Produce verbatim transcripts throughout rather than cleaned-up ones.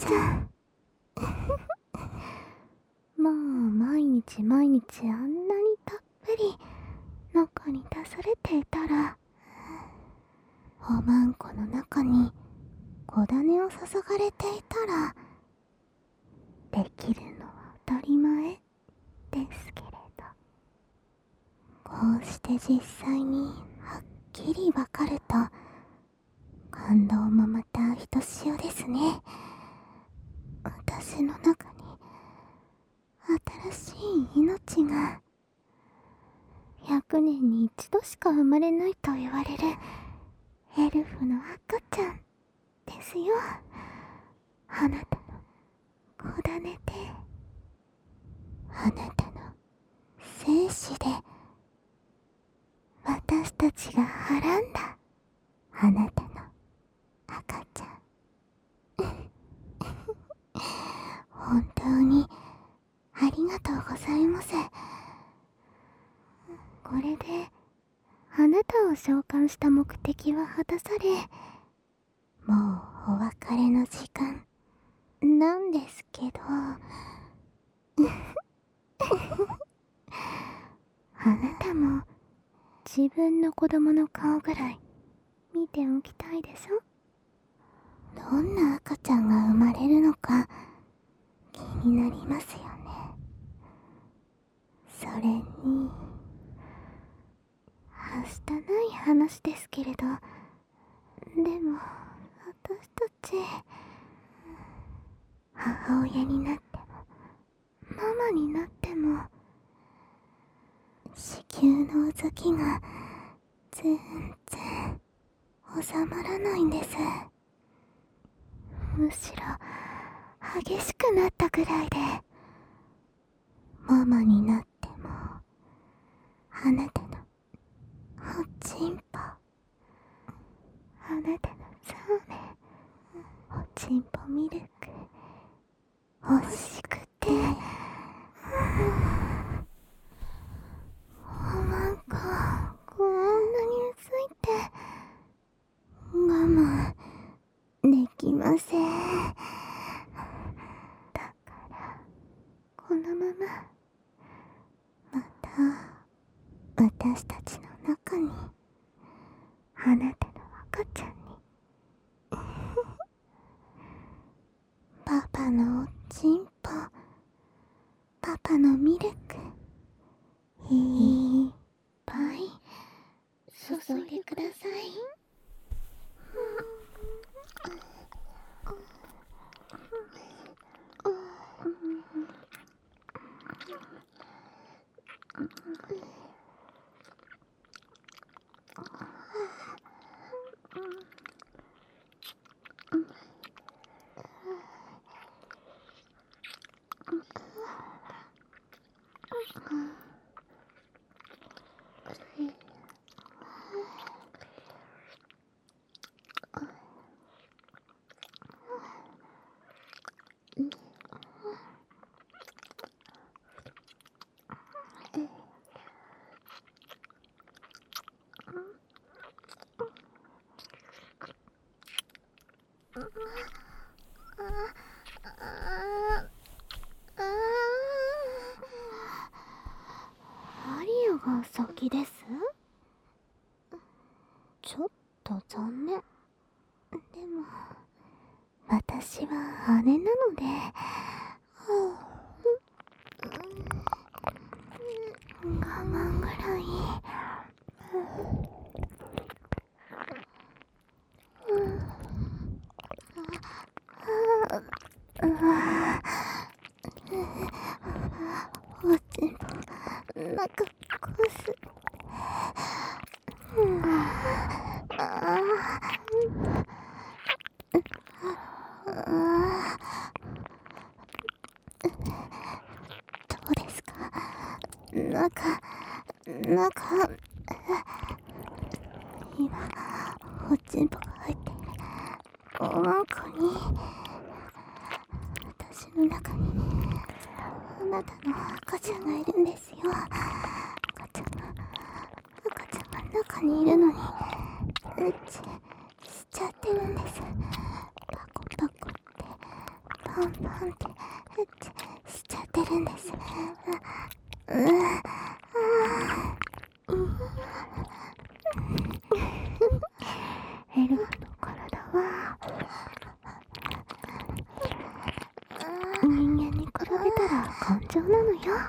ちゃん。もう毎日毎日あんなにたっぷり中に出されていたら、おまんこの中に小種を注がれていたら、できるのは当たり前ですけれど、こうして実際にはっきりわかると、感動もまたひとしおですね。私の中に新しい命が、ひゃくねんに一度しか生まれないと言われるエルフの赤ちゃんですよ。あなたの子種で、あなたの精子で、私たちがはらんだあなたの赤ちゃん。本当にありがとうございます。これであなたを召喚した目的は果たされ、もうお別れの時間なんですけど、あなたも自分の子供の顔ぐらい見ておきたいでしょ。どんな赤ちゃんが生まれるのか気になりますよね。それに、はしたない話ですけれど、でも私たち、母親になってもママになっても、子宮のうずきが全然収まらないんです。むしろ激しくなったぐらいで、ママになってもあなたのおちんぽ、あなたのそうめ、おちんぽミルク欲しくて、おまんここんなに薄いって我慢できません。だからこのまままた私たちの中にあなたの赤ちゃんにパパのおちんぽ、パパのミルクいっぱい注いでください。アリアが先です。ちょっと残念。でも私は姉なので、我慢ぐらい。おちんぽ中こす。どうですか、中中。今おちんぽが入っているおまんこに、私の中にあなたの赤ちゃんがいるんですよ。赤ちゃんが赤ちゃんが中にいるのにうんちしちゃってるんです。パコパコってポンポンってエッチしちゃってるんです。うううんエルフの体は人間に比べたら頑丈なのよ。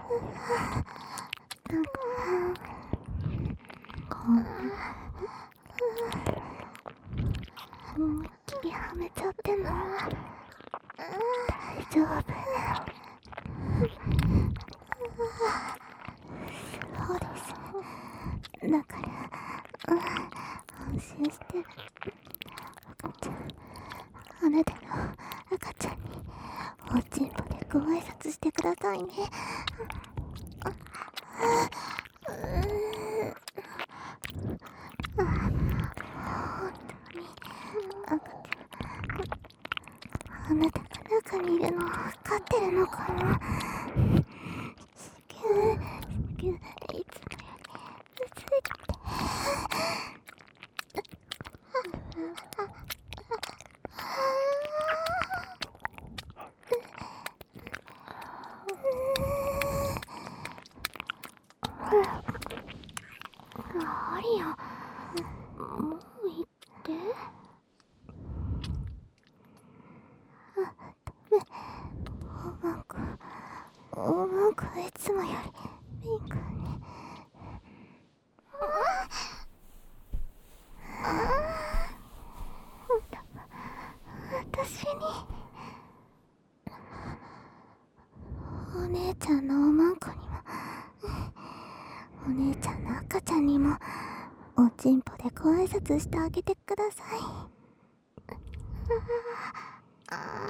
だからこんな思いっきりはめちゃっても大丈夫。そうです。だから、うん、安心して赤ちゃん、あなたの赤ちゃんにおちんぽでご挨拶してくださいね。あなたが中にいるの分かってるのかな。子宮、子宮、いつもより薄いって。アリア、もう行って。なんか、なんかいつもよりピンクに。私にお姉ちゃんのおまんこにもお姉ちゃんの赤ちゃんにもおちんぽでご挨拶してあげてください。ああ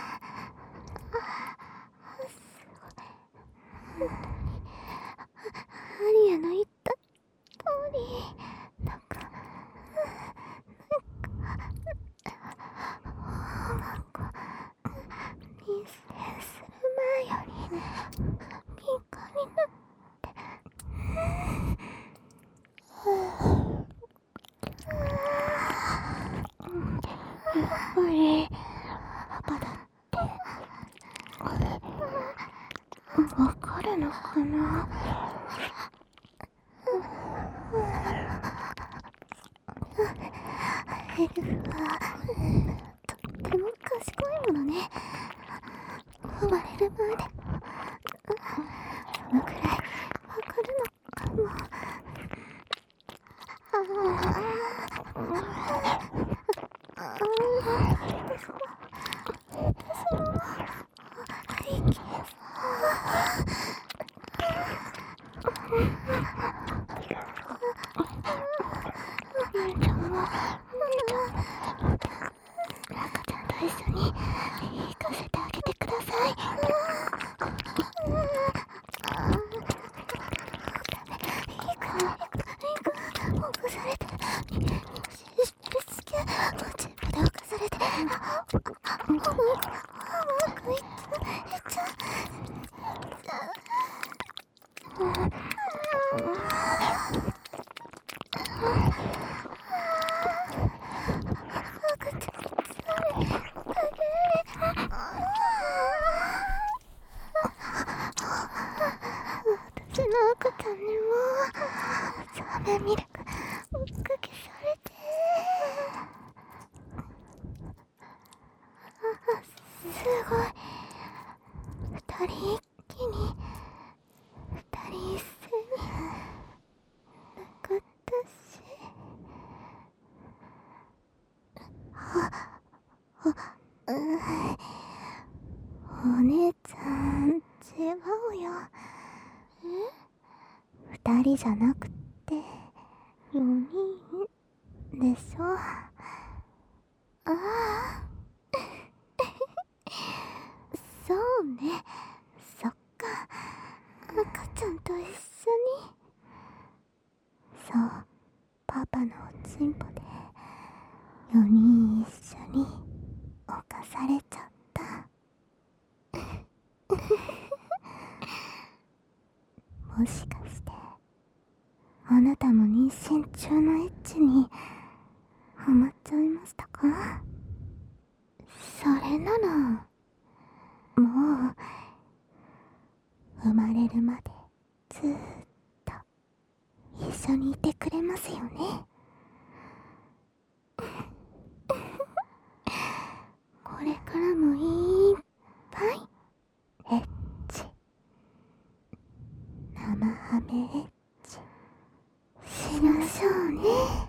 アリアの言った通り、なんか、なんか、妊娠する前よりピンクになって、やっぱりパパだってわかるのかな。エルフはとっても賢いものね。生まれる前でもそのくらいわかるのかも。ああああ私も私も息お姉ちゃんもお姉ちゃん赤ちゃんと一緒に行かせてあげてください。いくいくいく起こされてしつけおちんぽで起こされてうまくうまくいっちゃ私の赤ちゃんにもサメミルクおっかけされて、すごい二人一気に二人一斉になかったし、あ、あ、うん、お姉ちゃん違うよ。え？二人じゃなくて四人でしょ。ああそうね、そっか、赤ちゃんと一緒に。そう、パパのおちんぽでよにん一緒に犯されちゃった。もしかしてあなたも妊娠中のエッチにハマっちゃいましたか？それならもう生まれるまでずーっと一緒にいてくれますよね。これからもいっぱいエッチ生ハメエッチしましょうね。